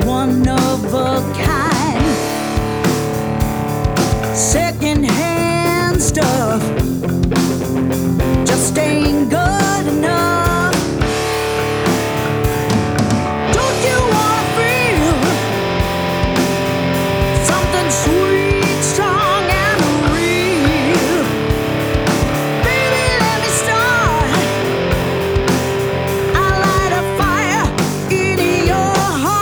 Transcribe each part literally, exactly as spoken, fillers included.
one of a kind, second-hand stuff just ain't good enough. Don't you wanna feel something sweet, strong, and real? Baby, let me start. I light a fire in your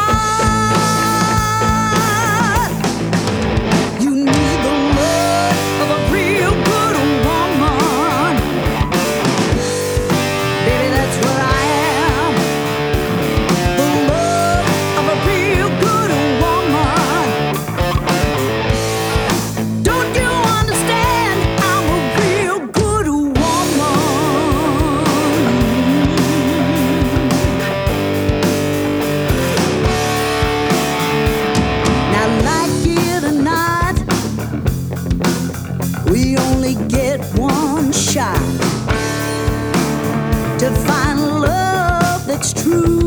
heart. You need the love of a real good woman. Baby, that's what I am. The love of a real good woman. Don't you understand? I'm a real good woman. Now, like it or not, we only get one shot to find love that's true.